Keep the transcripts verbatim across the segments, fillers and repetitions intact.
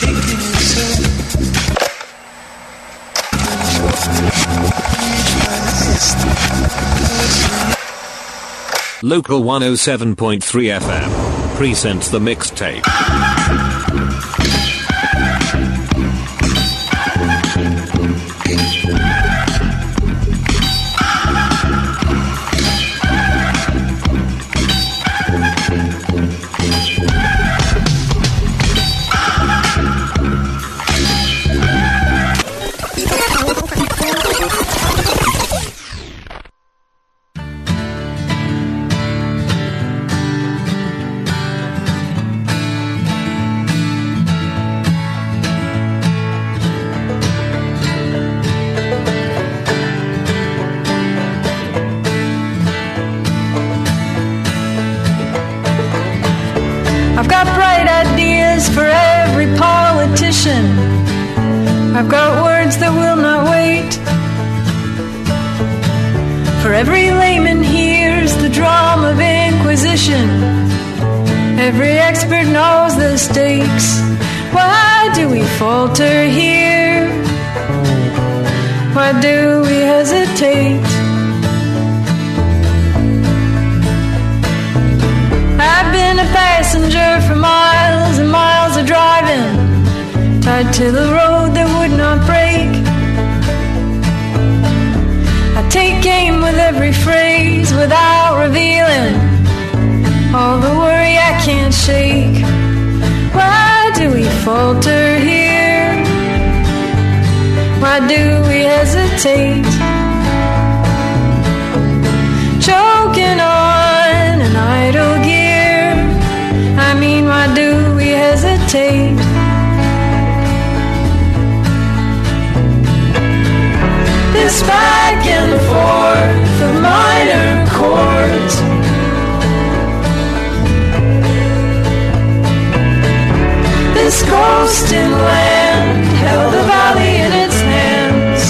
Local one oh seven point three F M presents the mixtape. I've got words that will not wait. For every layman hears the drum of inquisition. Every expert knows the stakes. Why do we falter here? Why do we hesitate? I've been a passenger for miles and miles of driving, tied to the road that would not break. I take aim with every phrase without revealing all the worry I can't shake. Why do we falter here? Why do we hesitate? Choking on an idle gear. I mean, why do we hesitate? This back and forth of minor chords, this ghost in land held the valley in its hands.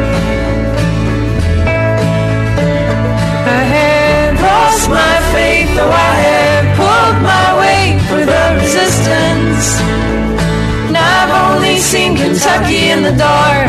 I have lost my faith, though I have pulled my weight for the resistance, and I've only seen Kentucky in the dark.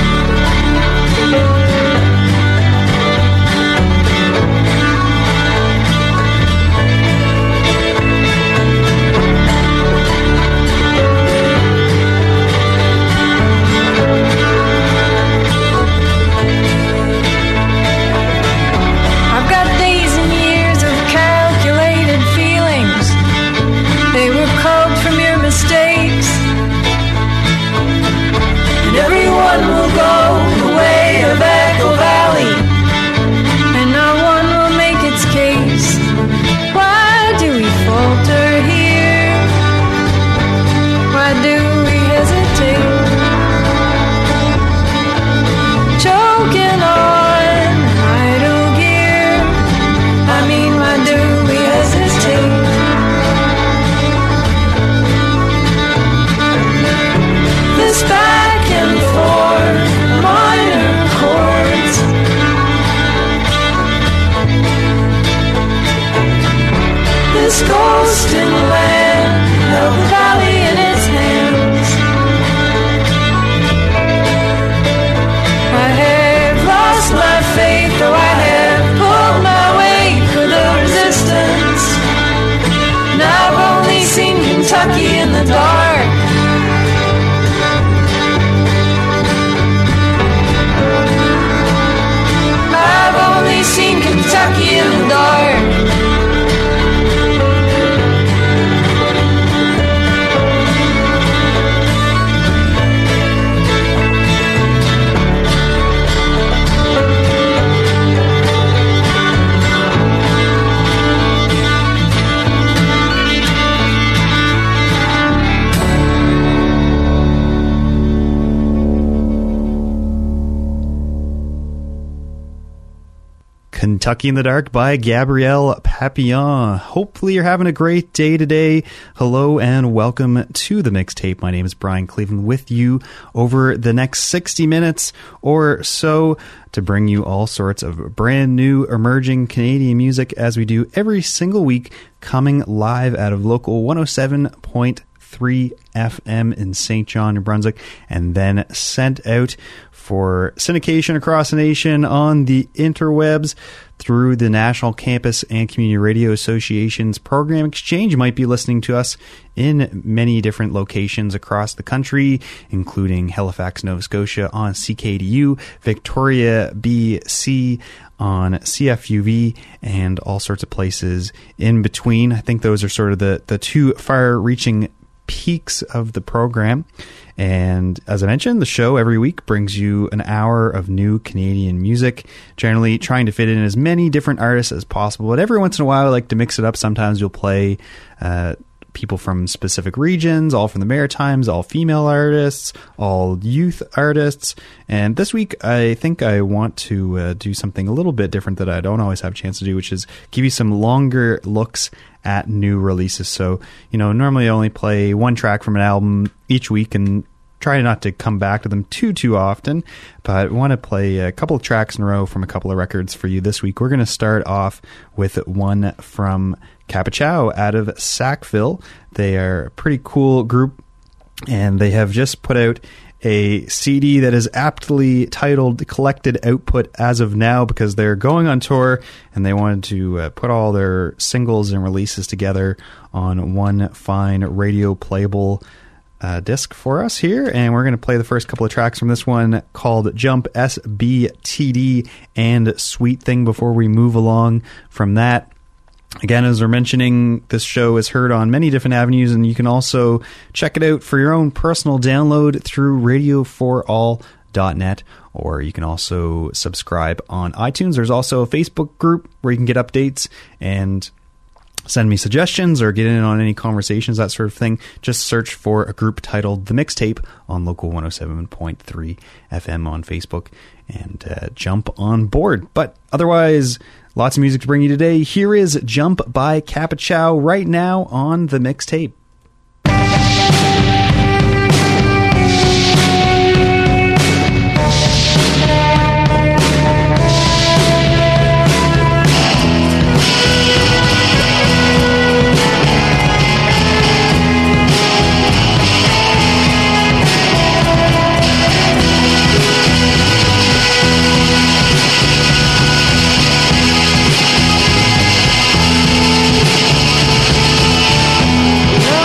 Everyone will go the way of Echo Valley, and not one will make its case. Why do we falter here? Why do we hesitate? Choking on idle gear. I mean, why do we hesitate? This back and forth minor chords, this ghost in land held the valley in its hands. I have lost my faith, though I have pulled my weight for the resistance, and I've only seen Kentucky in the dark. Seen Kentucky in the dark. Kentucky in the Dark by Gabrielle Papillon. Hopefully you're having a great day today. Hello and welcome to the mixtape. My name is Brian Cleveland, with you over the next sixty minutes or so to bring you all sorts of brand new emerging Canadian music, as we do every single week, coming live out of local one oh seven point three F M in Saint John, New Brunswick, and then sent out for syndication across the nation on the interwebs through the National Campus and Community Radio Association's Program Exchange. You might be listening to us in many different locations across the country, including Halifax, Nova Scotia on C K D U, Victoria, B C on C F U V, and all sorts of places in between. I think those are sort of the, the two far-reaching peaks of the program. And as I mentioned, the show every week brings you an hour of new Canadian music, generally trying to fit in as many different artists as possible. But every once in a while, I like to mix it up. Sometimes you'll play uh, people from specific regions, all from the Maritimes, all female artists, all youth artists. And this week, I think I want to uh, do something a little bit different that I don't always have a chance to do, which is give you some longer looks at new releases. So, you know, normally I only play one track from an album each week and try not to come back to them too, too often, but I want to play a couple of tracks in a row from a couple of records for you this week. We're going to start off with one from Capichow out of Sackville. They are a pretty cool group, and they have just put out a C D that is aptly titled Collected Output as of now, because they're going on tour and they wanted to uh, put all their singles and releases together on one fine radio playable uh, disc for us here. And we're going to play the first couple of tracks from this one called Jump S B T D and Sweet Thing before we move along from that. Again, as we're mentioning, this show is heard on many different avenues, and you can also check it out for your own personal download through radio for all dot net, or you can also subscribe on iTunes. There's also a Facebook group where you can get updates and send me suggestions or get in on any conversations, that sort of thing. Just search for a group titled The Mixtape on Local one oh seven point three F M on Facebook and uh, jump on board. But otherwise, lots of music to bring you today. Here is Jump by Capichow right now on The Mixtape. Love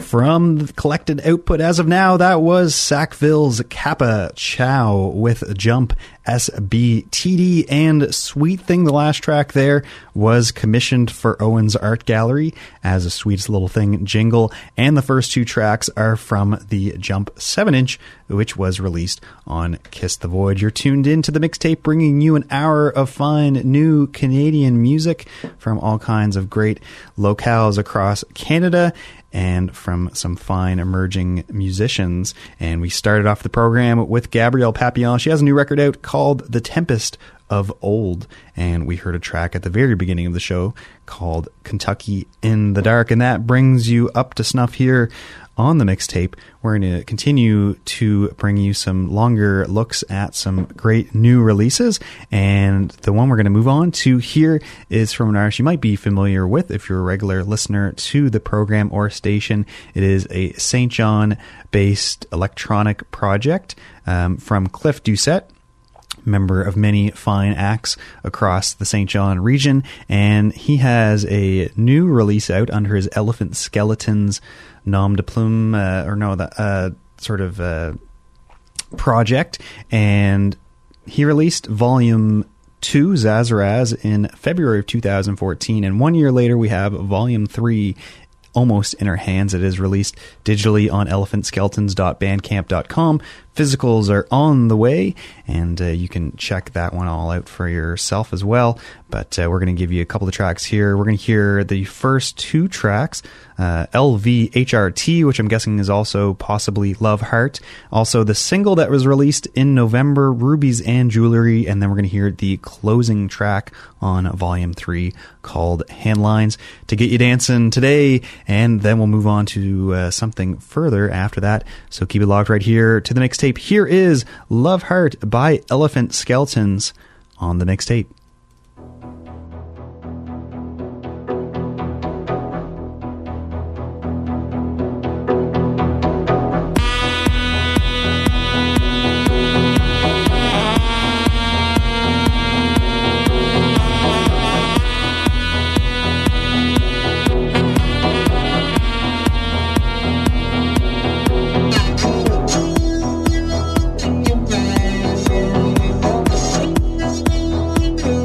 From the collected output as of now, that was Sackville's Kappa Chow with Jump S B T D, and Sweet Thing, the last track there, was commissioned for Owen's Art Gallery as a Sweetest Little Thing jingle, and the first two tracks are from the Jump seven inch, which was released on Kiss the Void. You're tuned in to the mixtape, bringing you an hour of fine new Canadian music from all kinds of great locales across Canada, and from some fine emerging musicians. And we started off the program with Gabrielle Papillon. She has a new record out called The Tempest of Old, and we heard a track at the very beginning of the show called Kentucky in the Dark, and that brings you up to snuff here on the mixtape. We're going to continue to bring you some longer looks at some great new releases, and the one we're going to move on to here is from an artist you might be familiar with if you're a regular listener to the program or station. It is a Saint John based electronic project um, from Cliff Doucette, member of many fine acts across the Saint John region, and he has a new release out under his Elephant Skeletons nom de plume, uh, or no, the uh, sort of uh, project, and he released volume two, Zazaraz, in February of two thousand fourteen, and one year later we have volume three almost in our hands. It is released digitally on elephant skeletons dot bandcamp dot com. Physicals are on the way, and uh, you can check that one all out for yourself as well. But uh, we're going to give you a couple of tracks here. We're going to hear the first two tracks, uh, L V H R T, which I'm guessing is also possibly Love Heart. Also, the single that was released in November, Rubies and Jewelry. And then we're going to hear the closing track on Volume three called Handlines to get you dancing today. And then we'll move on to uh, something further after that. So keep it locked right here to the mixtape. Here is Love Heart by Elephant Skeletons on the mixtape. Thank you.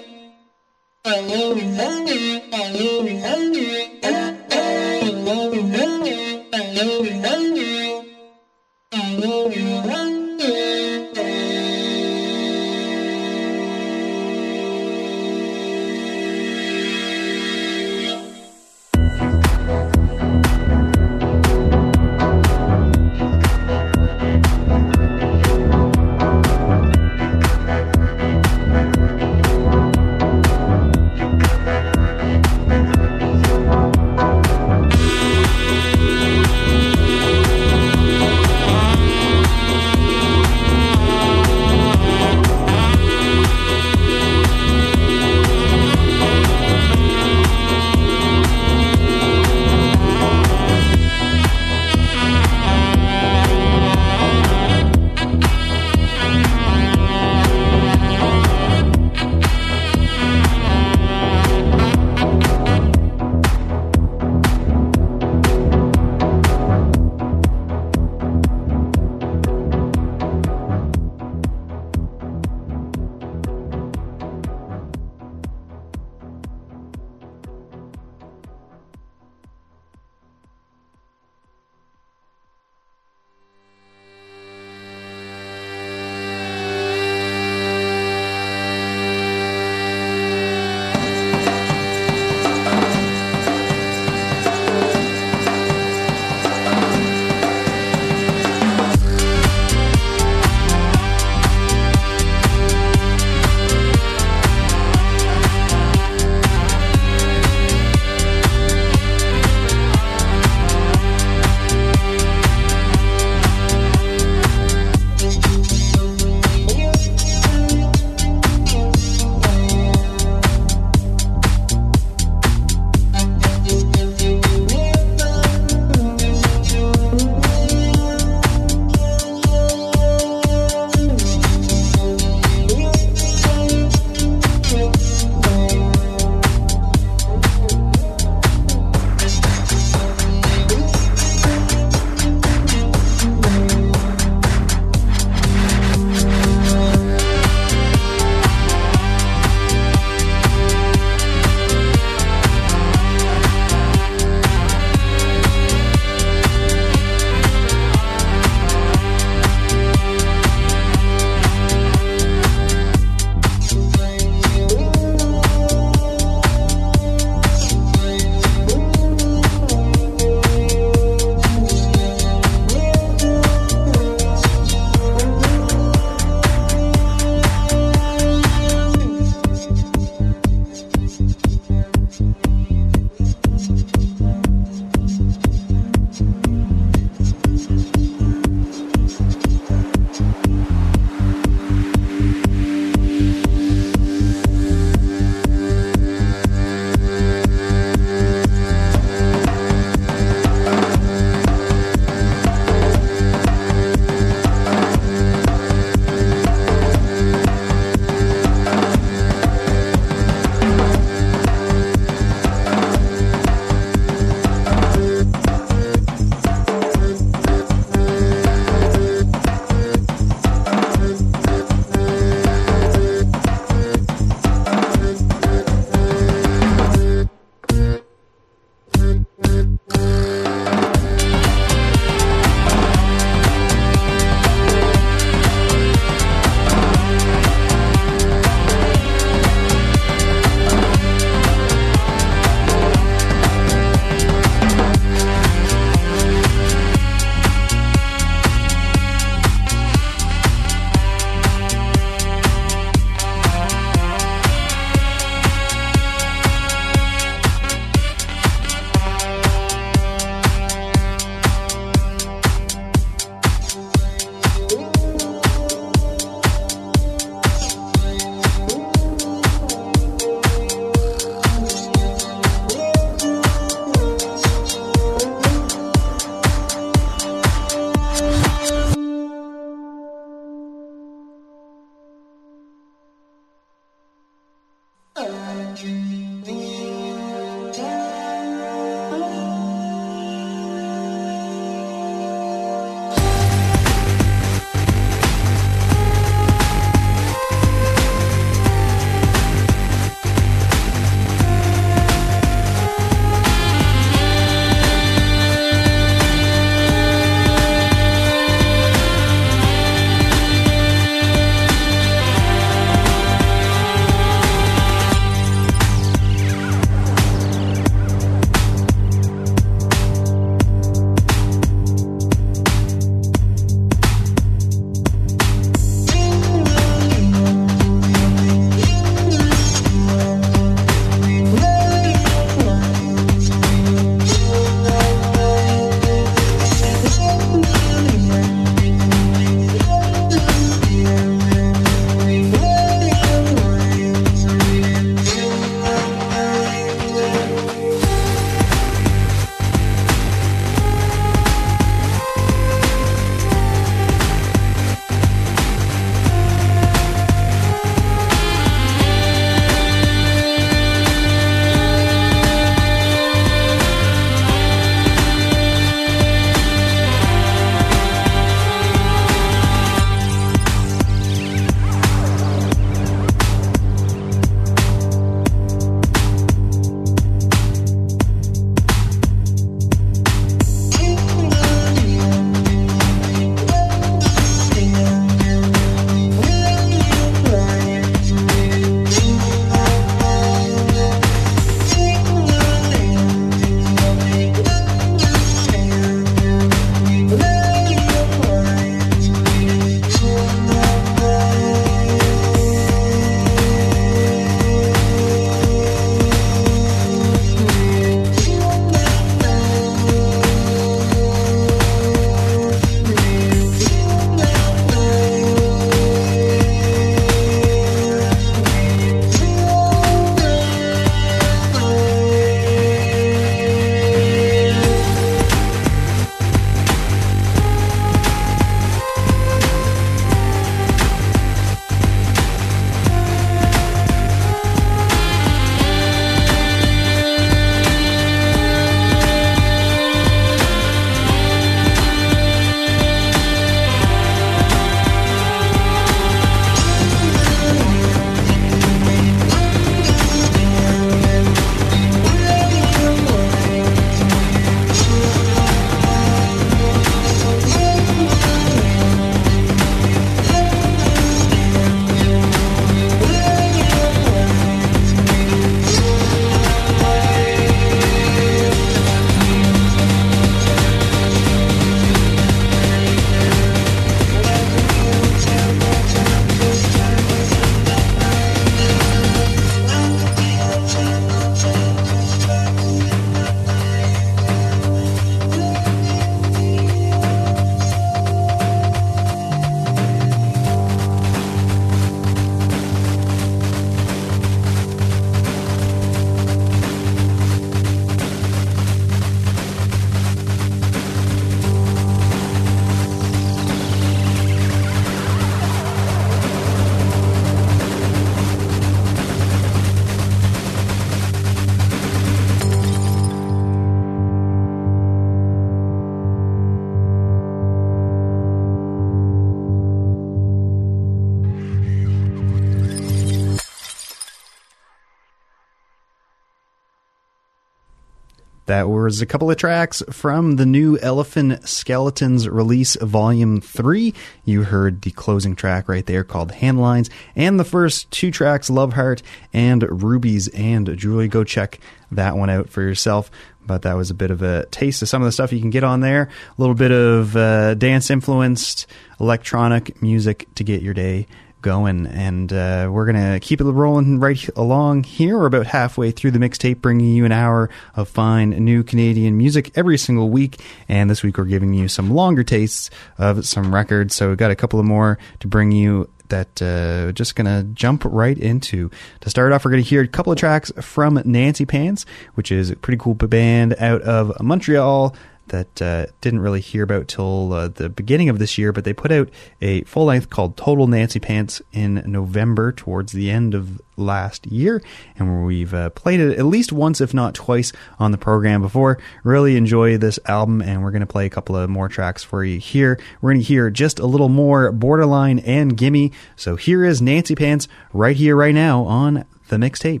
That was a couple of tracks from the new Elephant Skeletons release, Volume three. You heard the closing track right there called Handlines, and the first two tracks, Love Heart and Rubies and Julie. Go check that one out for yourself. But that was a bit of a taste of some of the stuff you can get on there. A little bit of uh, dance-influenced electronic music to get your day going, and uh, we're gonna keep it rolling right along here. We're about halfway through the mixtape, bringing you an hour of fine new Canadian music every single week, and this week we're giving you some longer tastes of some records, so we've got a couple of more to bring you that uh just gonna jump right into. To start off, we're gonna hear a couple of tracks from Nancy Pants, which is a pretty cool band out of Montreal that uh, didn't really hear about till uh, the beginning of this year, but they put out a full length called Total Nancy Pants in November, towards the end of last year, and we've uh, played it at least once, if not twice, on the program before. Really enjoy this album, and we're going to play a couple of more tracks for you here. We're going to hear just a little more Borderline and Gimme, so here is Nancy Pants right here, right now on the mixtape.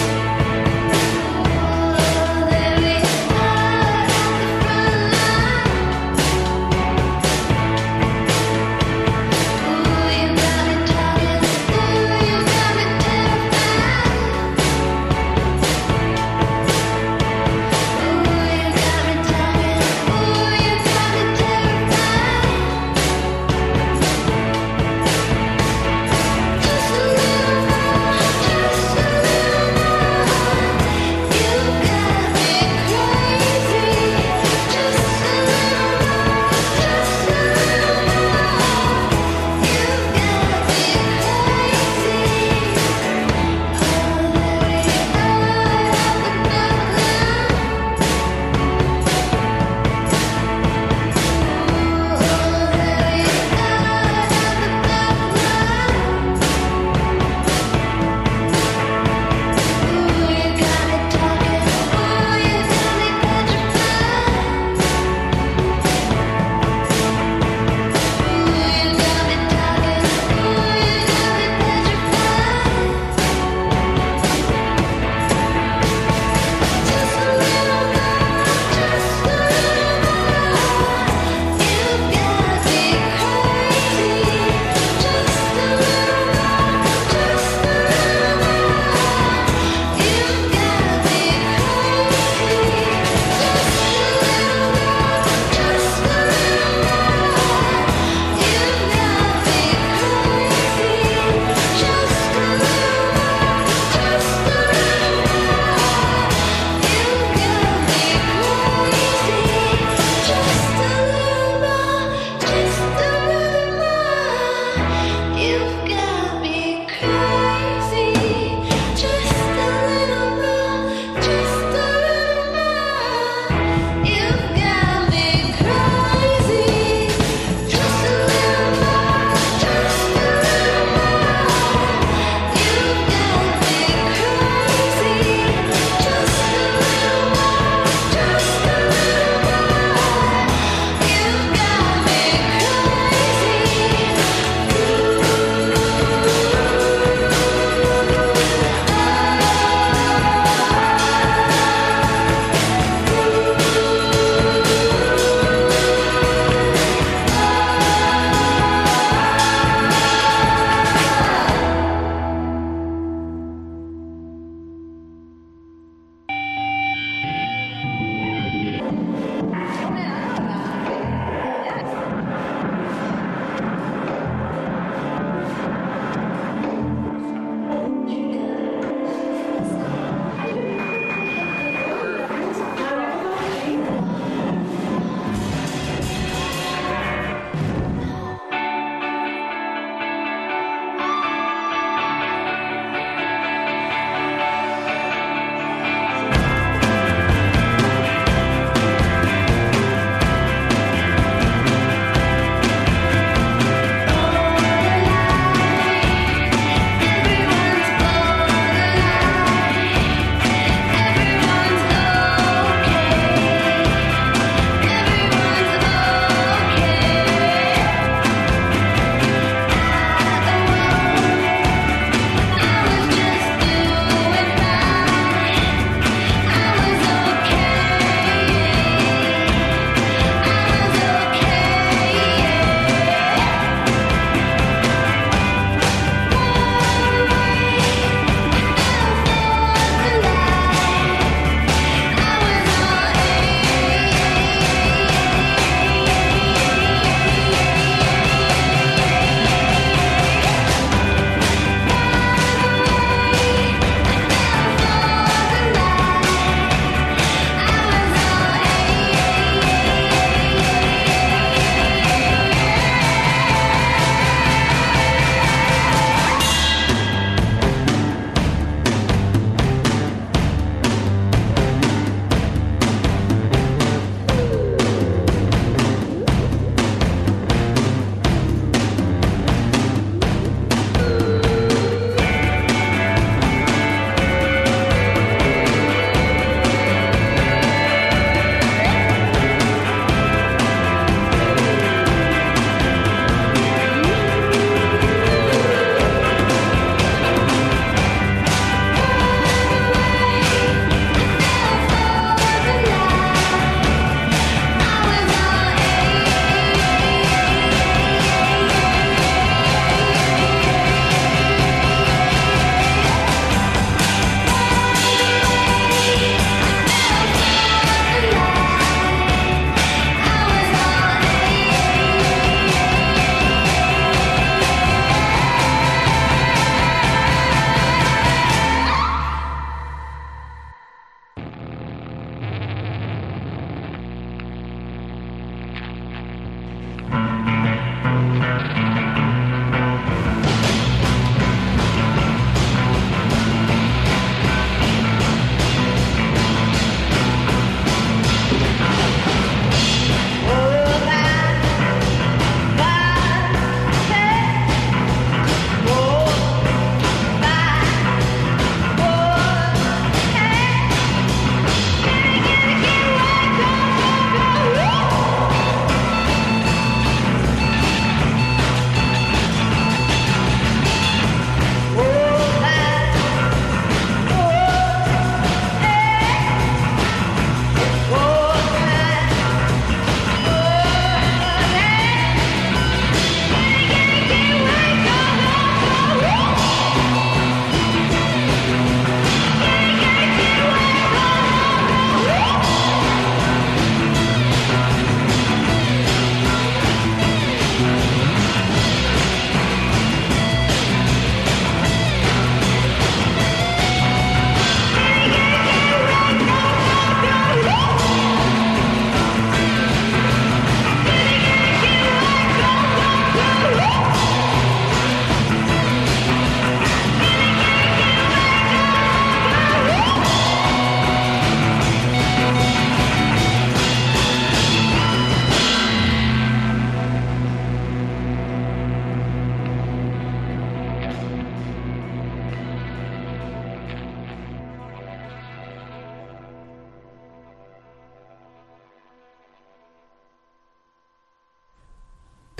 There we are at the front line.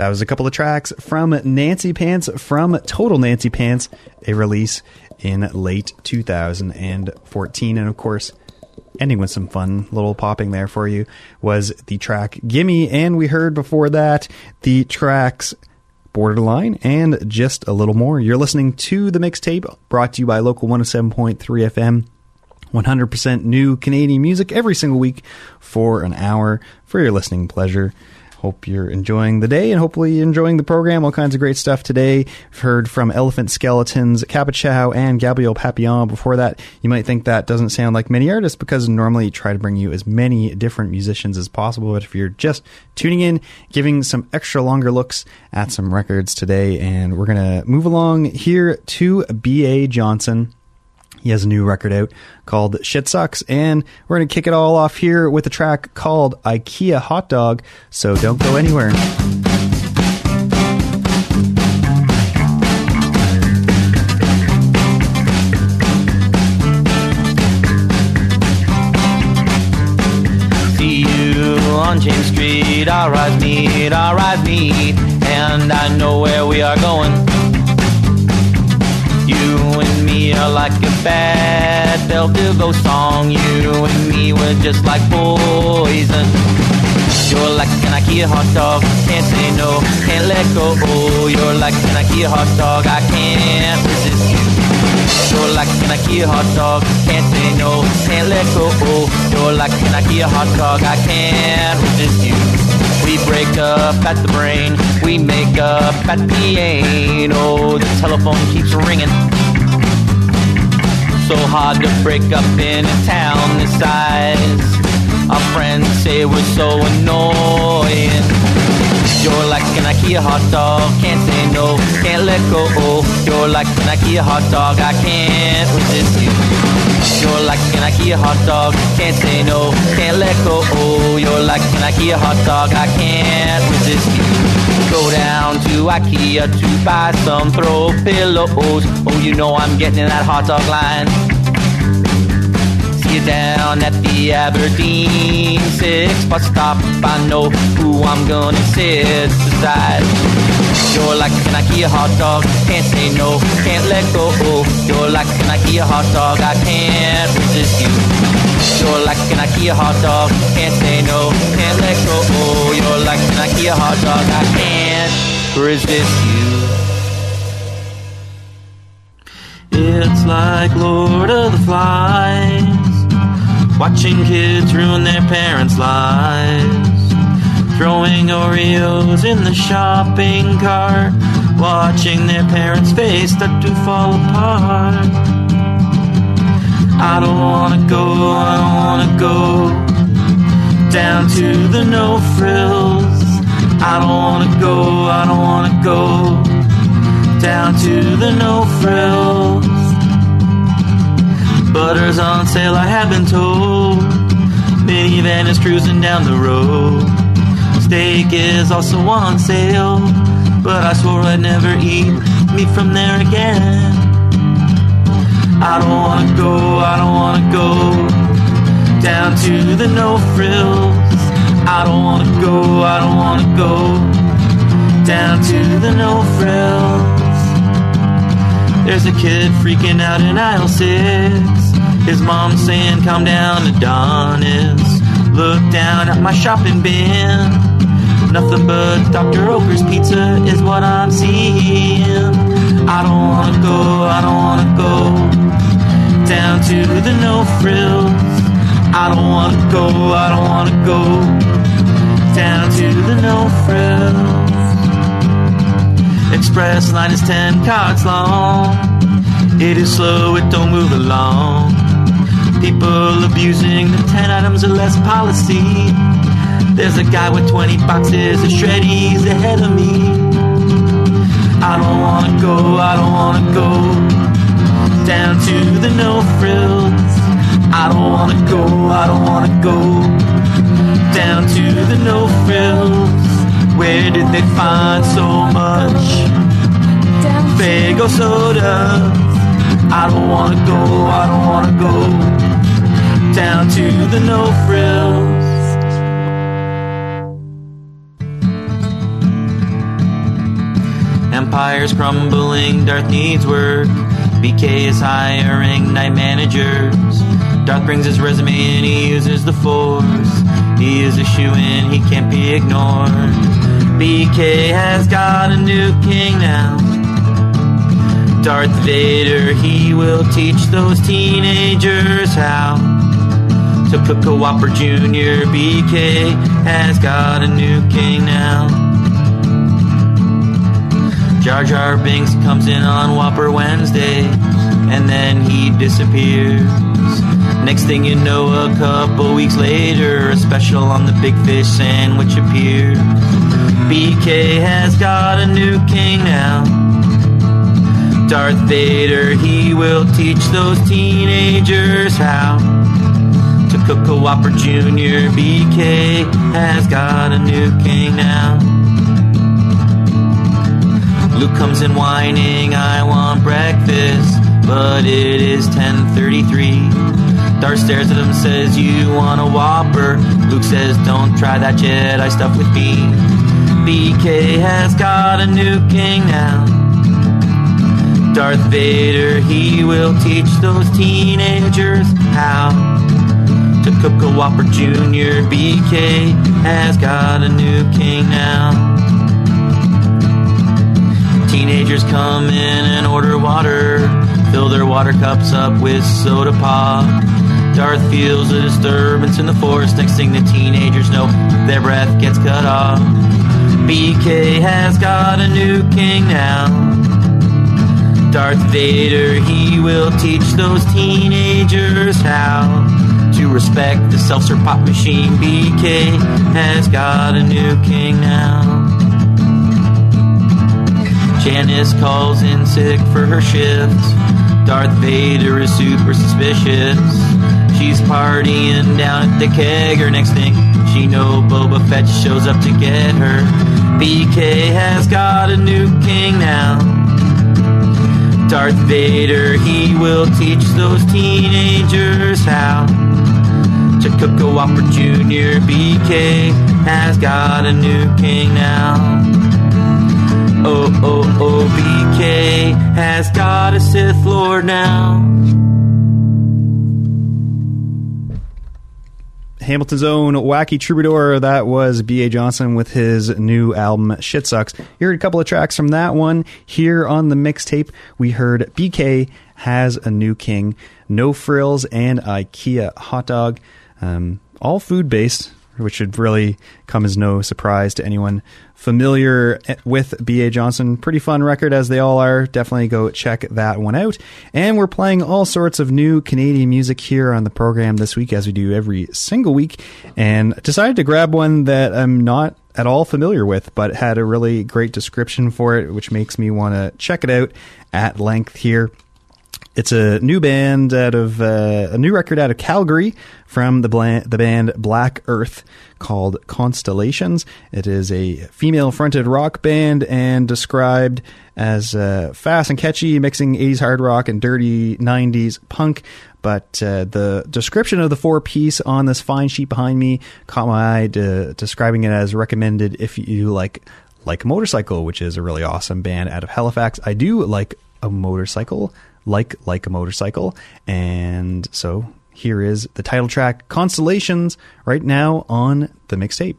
That was a couple of tracks from Nancy Pants from Total Nancy Pants, a release in late two thousand fourteen. And of course, ending with some fun little popping there for you was the track Gimme. And we heard before that the tracks Borderline and Just a Little More. You're listening to The Mixtape, brought to you by Local one oh seven point three F M. one hundred percent new Canadian music every single week for an hour for your listening pleasure. Hope you're enjoying the day and hopefully enjoying the program. All kinds of great stuff today. We've heard from Elephant Skeletons, Capuchow, and Gabriel Papillon. Before that, you might think that doesn't sound like many artists because normally you try to bring you as many different musicians as possible. But if you're just tuning in, giving some extra longer looks at some records today, and we're going to move along here to B A Johnson. He has a new record out called Shit Sucks, and we're going to kick it all off here with a track called IKEA Hot Dog, so don't go anywhere. See you on James Street, I'll rise meet, I'll rise meet, and I know where we are going. You and me are like a bad Belle DeVoe song. You and me were just like poison. You're like an IKEA hot dog, can't say no, can't let go. You're like an IKEA hot dog, I can't resist you. You're like an IKEA hot dog, can't say no, can't let go. You're like an IKEA hot dog, I can't resist you. We break up at the brain, we make up at the ain. Oh, the telephone keeps ringing. So hard to break up in a town this size. Our friends say we're so annoying. You're like an IKEA hot dog, can't say no, can't let go. You're like an IKEA hot dog, I can't resist you. You're like an IKEA hot dog, can't say no, can't let go. You're like an IKEA hot dog, I can't resist you. Go down to IKEA to buy some throw pillows. Oh, you know I'm getting in that hot dog line. See you down at the Aberdeen six bus stop. I know who I'm gonna sit beside. You're like an IKEA hot dog, can't say no, can't let go. You're like an IKEA hot dog, I can't resist you. You're like an IKEA hot dog, can't say no, can't let go. You're like an IKEA hot dog, I can't resist you. It's like Lord of the Flies, watching kids ruin their parents' lives. Throwing Oreos in the shopping cart, watching their parents' face start to fall apart. I don't wanna go, I don't wanna go down to the no frills. I don't wanna go, I don't wanna go down to the no frills. Butter's on sale, I have been told. Minivan is cruising down the road. Steak is also on sale, but I swore I'd never eat meat from there again. I don't wanna go, I don't wanna go down to the no frills. I don't wanna go, I don't wanna go down to the no frills. There's a kid freaking out in aisle six. His mom's saying calm down, Adonis. Look down at my shopping bin. Nothing but Doctor Oker's pizza is what I'm seeing. I don't wanna go, I don't wanna go down to the no frills. I don't wanna go, I don't wanna go down to the no frills. Express line is ten cards long. It is slow, it don't move along. People abusing the ten items or less policy. There's a guy with twenty boxes of shreddies ahead of me. I don't wanna go, I don't wanna go down to the no frills. I don't wanna go, I don't wanna go down to the no frills. Where did they find so much Faygo soda? I don't wanna go, I don't wanna go down to the no frills. empire's crumbling, Darth needs work. B K is hiring night managers. Darth brings his resume and he uses the Force. He is a shoo-in, he can't be ignored. B K has got a new king now. Darth Vader, he will teach those teenagers how to cook a Whopper Junior B K has got a new king now. Jar Jar Binks comes in on Whopper Wednesday, and then he disappears. Next thing you know, a couple weeks later, a special on the Big Fish sandwich appears. B K has got a new king now. Darth Vader, he will teach those teenagers how to cook a Whopper Junior B K has got a new king now. Luke comes in whining, I want breakfast, but it is ten thirty-three. Darth stares at him, says, you want a Whopper? Luke says, don't try that Jedi stuff with me. B K has got a new king now. Darth Vader, he will teach those teenagers how to cook a Whopper Junior B K has got a new king now. Teenagers come in and order water, fill their water cups up with soda pop. Darth feels a disturbance in the Force. Next thing the teenagers know, their breath gets cut off. B K has got a new king now. Darth Vader, he will teach those teenagers how to respect the seltzer pop machine. B K has got a new king now. Janice calls in sick for her shift. Darth Vader is super suspicious. She's partying down at the kegger. Next thing she know, Boba Fett shows up to get her. B K has got a new king now. Darth Vader, he will teach those teenagers how to cook a Whopper Junior B K has got a new king now. Oh, oh, oh, B K has got a Sith Lord now. Hamilton's own Wacky Troubadour, that was B A Johnson with his new album Shit Sucks. You heard a couple of tracks from that one. Here on the mixtape, we heard B K Has a New King, No Frills, and IKEA Hot Dog. Um, all food-based, which should really come as no surprise to anyone familiar with B A Johnson. Pretty fun record, as they all are. Definitely go check that one out. And we're playing all sorts of new Canadian music here on the program this week, as we do every single week. And decided to grab one that I'm not at all familiar with, but had a really great description for it, which makes me want to check it out at length here. It's a new band out of uh, a new record out of Calgary from the bland, the band Black Earth called Constellations. It is a female-fronted rock band and described as uh, fast and catchy, mixing eighties hard rock and dirty nineties punk. But uh, the description of the four-piece on this fine sheet behind me caught my eye, to, describing it as recommended if you like like a motorcycle, which is a really awesome band out of Halifax. I do like a motorcycle. like like a motorcycle, and so here is the title track, Constellations, right now on the mixtape.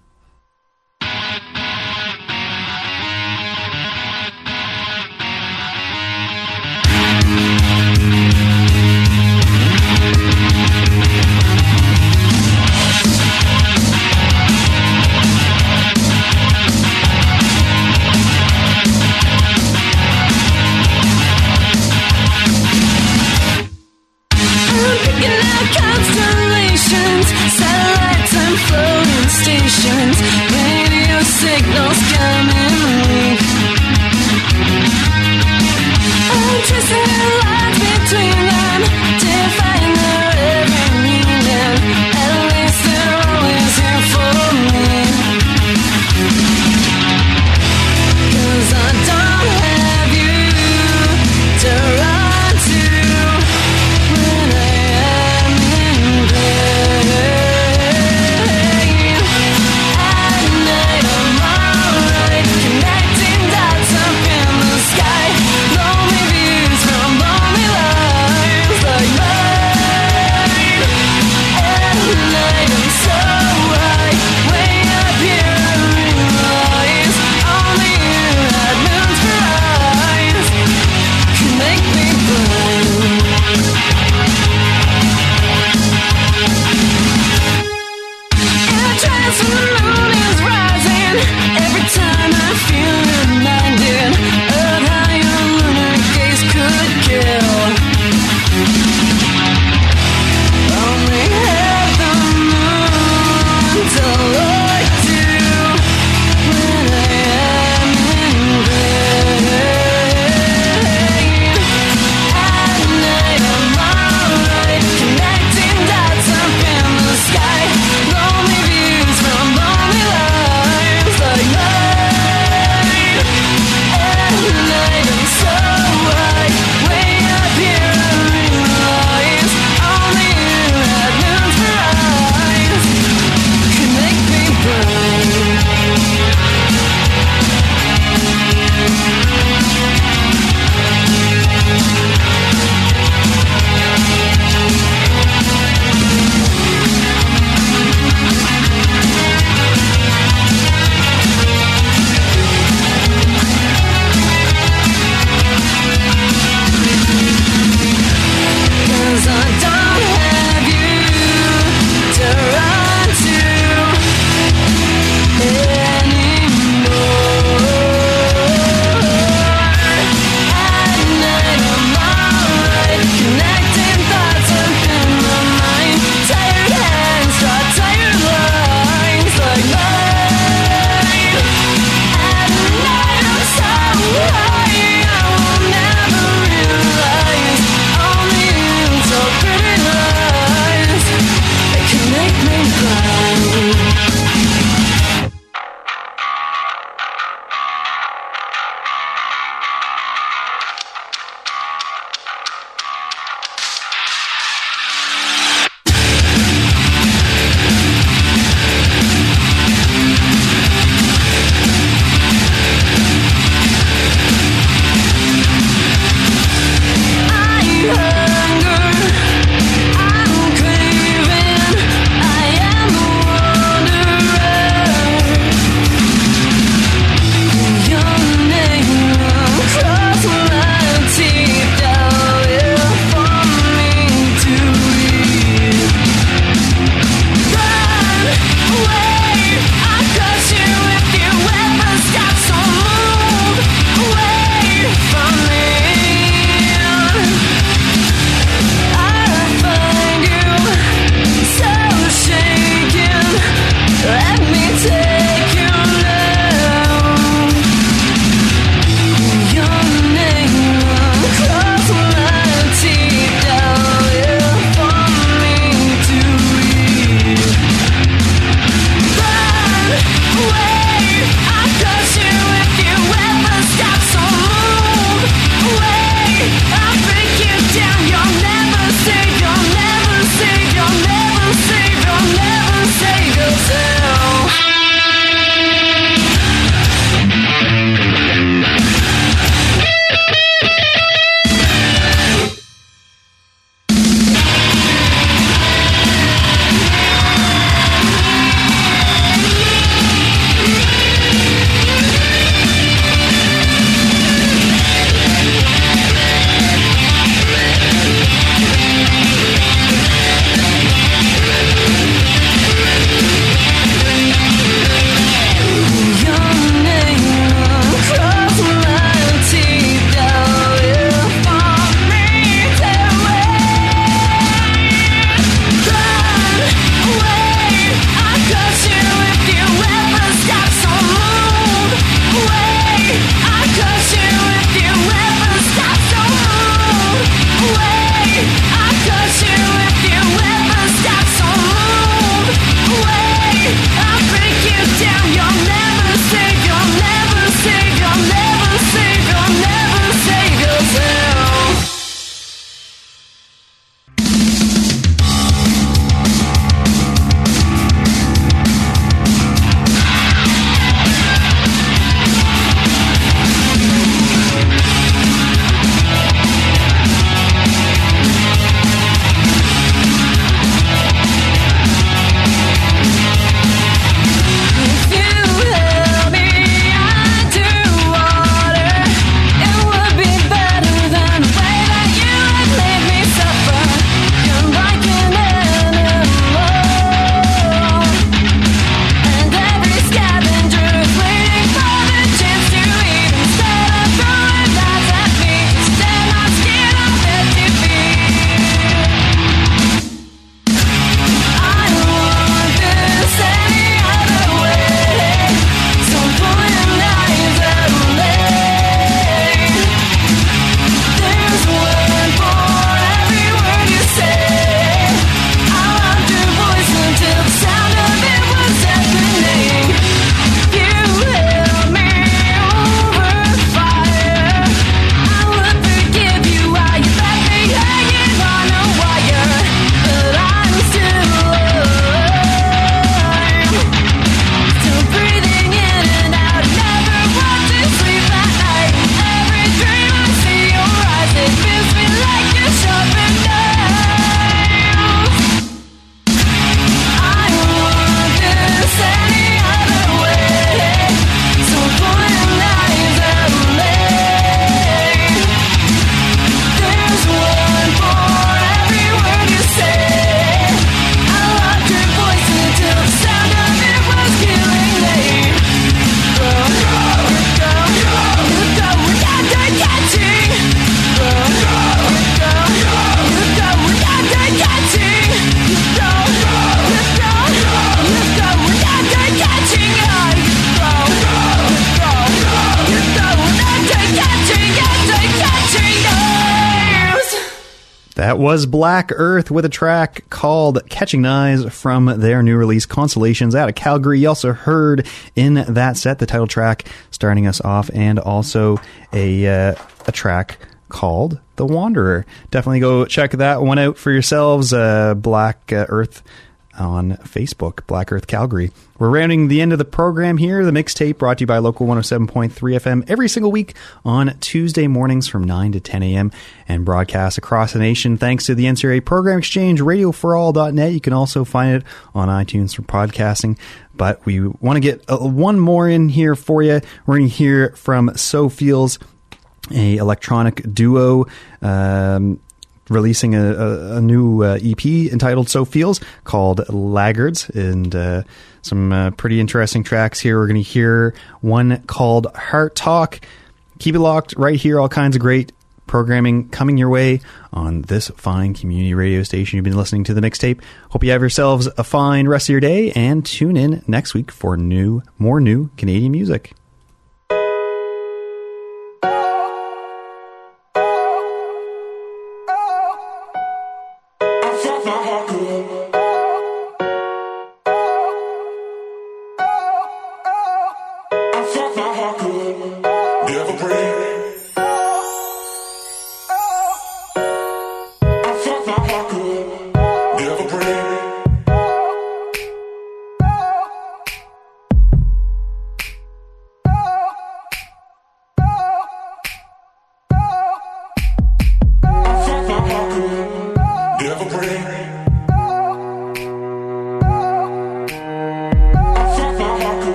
Constellations, satellites and floating stations. That was Black Earth with a track called Catching Knives from their new release Constellations out of Calgary. You also heard in that set the title track starting us off, and also a uh, a track called The Wanderer. Definitely go check that one out for yourselves. Uh, Black uh, Earth on Facebook, Black Earth Calgary. We're rounding the end of the program here. The mixtape brought to you by Local one oh seven point three F M every single week on Tuesday mornings from nine to ten a.m. and broadcast across the nation thanks to the N C R A Program Exchange, radio for all dot net. You can also find it on iTunes for podcasting. But we want to get uh, one more in here for you. We're going to hear from So Feels, a electronic duo, um, releasing a, a, a new uh, E P entitled So Feels, called Laggards, and uh, some uh, pretty interesting tracks here. We're going to hear one called Heart Talk. Keep it locked right here. All kinds of great programming coming your way on this fine community radio station. You've been listening to The Mixtape. Hope you have yourselves a fine rest of your day, and tune in next week for new, more new Canadian music.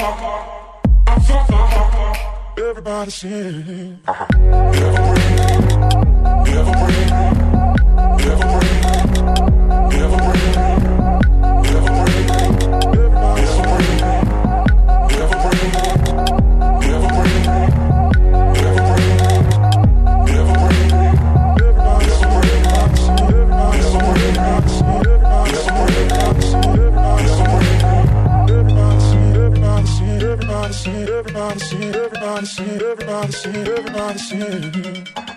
Everybody sing. Uh-huh.